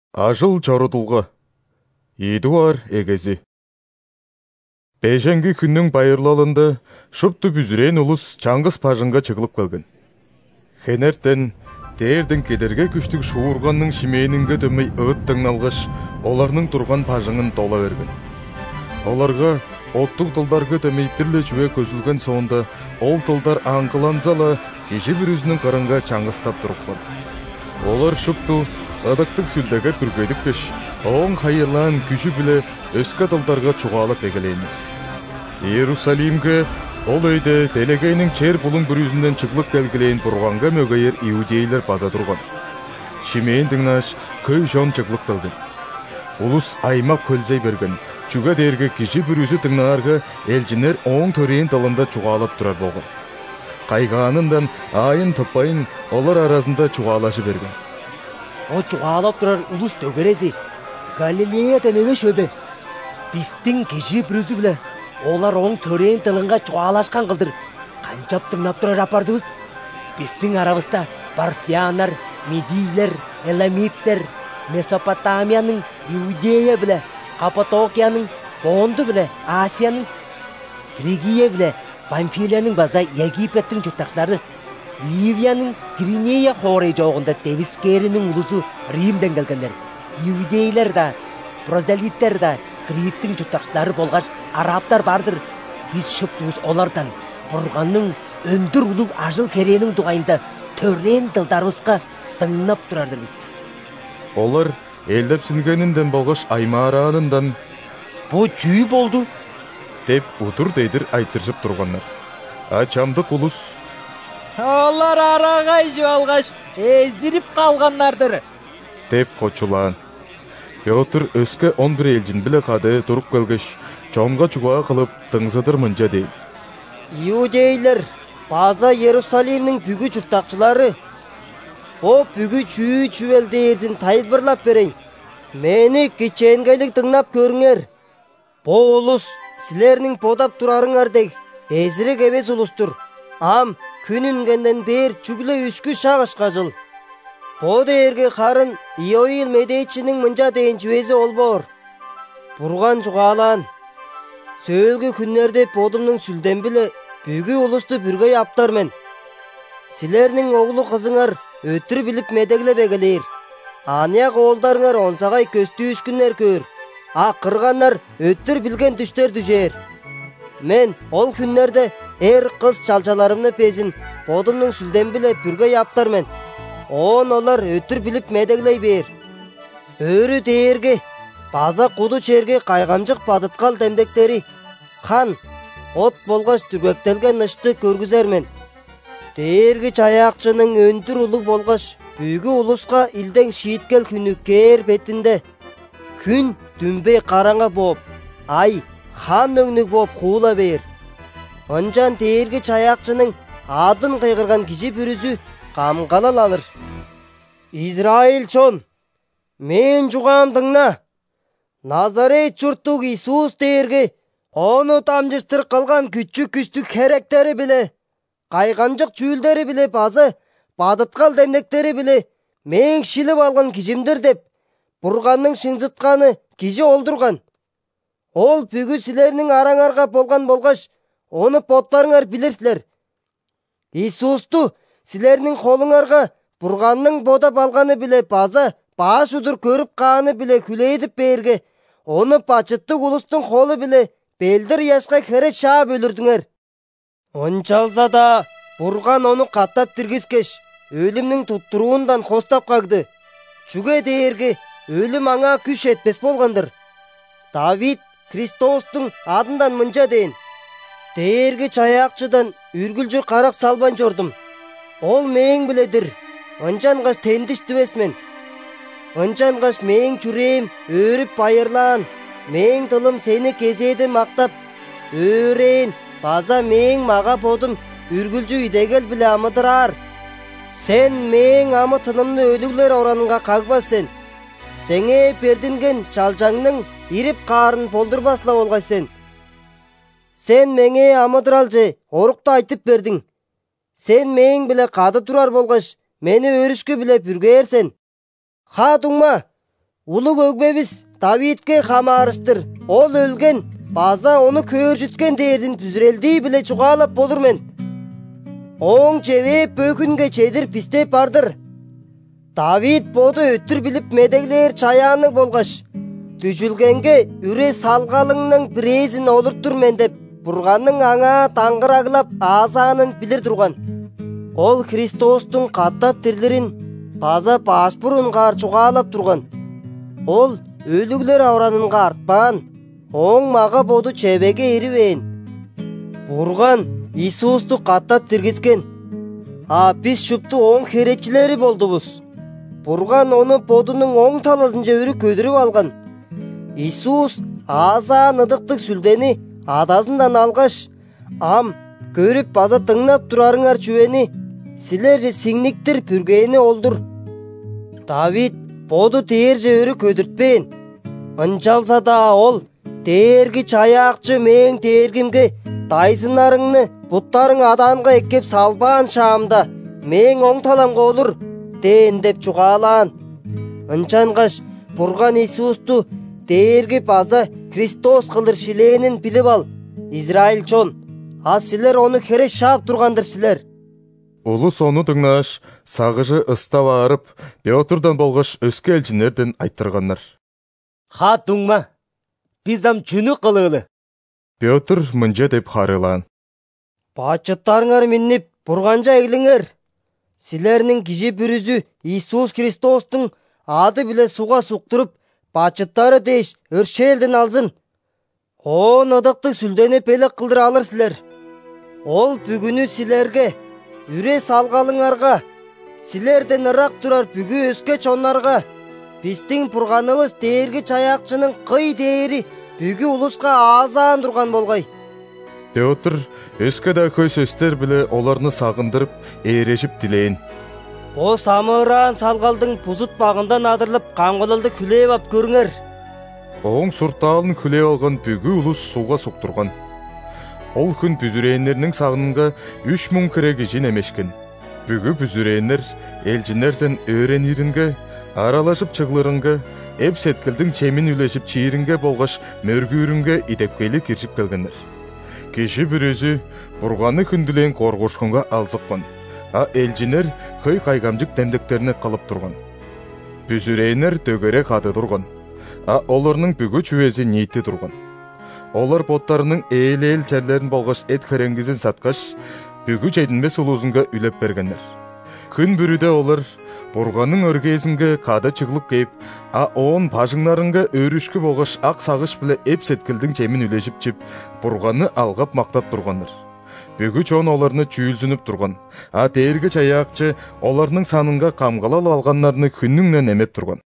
Ажыл жорудулга. Эдуар эгези. Бейженги күннің байырлалында шупту бүзірен улус Чаңгыз пажынга чыгылып келген. Хенертен дээрден кедерге күштүк шуурганның шимейнинге дөмөй ыыттың алгаш, оларның турган пажыңын тола берген. Оларга оттук тылдарга дөмөй бирле жүе көзүлген соонда ол тылдар аңкыланзала киши бир үзүнүн карынга чаңгыстап турупкан. Олар шупту ыдыктык сүлдеге бүргөйдүк беш, оң хайырлан күчү биле өскө тылдарга чугаалап эгелейни. Иерусалимге ол өйдө делегейнин чер булуң бір үзүндөн чыгылып келгилейин бурганга мөгөйер иудейлер база турган. Шимейин дыңнаш көй жон чыгылып келген. Улус аймап көлзей берген, чуга дээрге киши бір үзү тыңнаарга элчинер оң төрейин тылында чугаалап турар болгон. Кайгаанындан айын тыппайын олар арасында чугаалашы берген. О чугаалап турар улус төгерези, Галилеядан эмес өбө. Биздин киши бір үзү биле олар оң төрейин тылынга чугаалашкан кылдыр. Канчап тыңнап турар апардыбыз. Биздин арабызда Парфянар, Медийлер, Эламиттер, Месопотамиянын, Иудея биле, Каппадокиянын, Понду биле, Асиянын, Фригия биле, Памфилиянын база Египеттин журттакчылары, Ливиянын Киринея хорей жогунда Девискеринин улусу Римден келгендер. Иудейлер да, прозелиттер да Криттин журттакчылары болгаш арабтар бардыр. Биз шуптубуз олардан Бурганның өндүр улуг ажыл керенин дугайында төрен тылдарыбызга тыңнап турардырбыз. Олар элдепсингенинден болгош аймаараанындан Бу жүй болду деп утур дейдир айтыржып тургандар. А чамдык улус Олар арагай жуалгаш эзирип калгандардыр деп кочулаан. Петр өскө 11 элчин биле кады туруп келгеш, чоңго чугаа кылып тыңзыдыр мынча дейт. Иудейлер, база Иерусалимдин бүгү журттакчылары, о бүгү чүй дээрзин тайылбырлап берейин. Мени кичээнгейлик тыңнап көрүңөр. Бу улус силердин бодап турарыңардек эзирек эмес улустур. Ам күнүнгенден бер чүглө үшкү шагышка жыл. Бу дээрге карын Иоил медейчинин мынча дейин жүйөзү олбоор. Бурган жугаалаан. Сөөлгү күннөрдө бодумдун сүлден биле бүгү улусту бүргөй аптармен. Силердин оглу кызыңар өтүр билип медеглеп эгелер. Ания оолдарыңар онсагай көстүү үшкүннөр көр. А кыргандар өтүр билген түштөр дүжээр. Мен ол күннөрдө кыз чалчаларымны пезин бодумдун сүлден биле бүргөй аптармен. Олар өтүр билип медеглей бер. Өрү дээрге, база куду черге кайгамжык бадыткал демдектери, хан, от болгоч түргөктелген ышты көргүзөрмен. Дээрги чаякчынын өндүр улуг болгоч бүгү улуска илден шийиткел күнү кээр бетинде. Күн дүмбей караңа болуп, ай хан өңнүк болуп куула бер. Анжан дээрги чаякчынын адын кыйгырган киши бүрүзү камгалал алыр. Израиль чон, мен жугаам тыңна. Назарет журттук Иисус дээрге ону тамжыштыр кылган күчтүк керектери биле, кайгамжык чүүлдери биле базы бадыткал демдектери биле мен шилип алган кишимдир деп Бурганның шыңжытканы киши олдурган. Ол бүгү силердин араңарга болган болгоч ону боттарыңар билерсилер. Иисусту силердин колуңарга Бурганның бодап алганы биле база баш удур көрүп кааны биле күлейдип берге, ону бачыттык улустун колу биле белдир яшка кере шаап өлүрдүңөр. Ончалса да Бурган ону каттап тиргизкеш, өлүмнүн туттуруундан хостап кагды. Чүгө дээрге өлүм аңа күч этпес болгондур. Давид Христостун адынан мынча дейин: Дээрги чаякчыдан үргүлжү карак салбан жордум. Ол мээң биледир. Анчангаш тендиштибесмен. Анчангаш мээң чүрээм өрүп байырлаан. Мээң тылым сени кезээди мактап, өөрейин, база мээң мага бодум үргүлжү идегел биле амыдыраар. Сен мээң амытынымны өлүглөр оранынга кагбасын. Сеңе бердинген чалжаңның ирип каарын болдурбасла болгайсың. Сен меңе амыдыралжы орукта айтып бердиң. Сен мээң биле кады турар болгоч, мени өрүшкө биле бүргээрсен. Ха дуңма, улуг өгбебиз Давидке хамаарыштыр. Ол өлген, база оны көөржүткен дээрзин бүзүрелдии биле чугаалап болур мен. Оң жебеп бөкүнге чедир пистеп бардыр. Давид боду өттүр билип медеглер чаяаны болгаш. Түжүлгенге үре салгалыңның бирезин олуртур мен деп Бурганның аңа таңгырагылап азанын билир турган. Ол Христостун каттап тирилирин база башбурунга чугаалап турган. Ол өлүглөр ауранынга артпаан, оң мага боду чебеге ирибейин. Бурган Иисусту каттап тиргизген. Биз шупту оң херечилери болдубуз. Бурган оны бодунун оң таласынча үрү көдүрүп алган. Иисус азаан ыдыктык сүлдени адасындан алгаш, ам көрүп база тыңнап турарыңар чүвени, силерже сиңниктир пүргейини олдур. Давид боду теерже өрү көдүртпейин. Ынчалса да ол теерги чаяакчы мээң теергимге дайсынарыңны буттарың адаанга эккеп салбаан шаамда мээң оң таламга олур дээн деп чугаалаан. Ынчангаш Бурган Иисусту теерги база Христос кылдыр шилээнин билип ал, Израильчон. Силер оны хере шаап тургандыр силер. Улус ону тыңнаш, сагыжы ыстап аарып, Петрдан болгош өскө элчинерден айттыргандар. Туңма, биздам чүнү кылыылы. Петр мынча деп харыйлаан. Бачыттарыңар миннип, Бурганча эглиңер. Силернин киши бүрүзү Иисус Христостун ады биле суга суктуруп, бачыттары дейш өршээлден алсын. Он ыдыктык сүлдени пелек кылдыра алыр силер. Ол бүгүнү силерге, үре салгалыңарга, силерден ырак турар бүгү өскө чоннарга, биздин Бурганыбыз теерги чаяакчынын кый дээри бүгү улуска азаан турган болгай. Петр өскө да көз өстөр биле оларны сагындырып, ээрежип дилейин. О самыраан салгалдың пузут багындан адырылып камгылылды күлеп ап көрүңөр. Оң суртаалын күлеп алган бүгү улус суга суктурган. Ол күн бүзүрээннернин сагынынга 3000 кирегижин эмешкен. Бүгү бүзүрээннер элчинерден өөрениринге, аралашып чыгылырынга, эп сеткилдин чемин үлешип чийиринге болгош мөргүүрүнгө идепкейлик киршип келгендер. Киши бүрүзү Бурганны күндүлен коргошконго алзыккан, элчинер көй кайгамжык демдектерине калып турган. Бүзүрээннер төгөрө кады турган, олорнун бүгү чүвези нийти турган. Олар боттарынын эл жерлерин болгош эт хөреңгизин саткаш, бүгү чейдинбес улузунга үлеп бергендер. Күн бүрүдө олар Бурганның өргезинге кады чыгылып кейип, оон пажыңнарынга өрүшкү болгош ак сагыш биле эп сеткилдин чемин үлешип чип, Бурганны алгап мактап тургандар. Бүгү чон оларны чүйүлсүнүп турган, теерги чаяакчы оларнын санынга камгалап алганнарны күнүңнөн эмеп турган.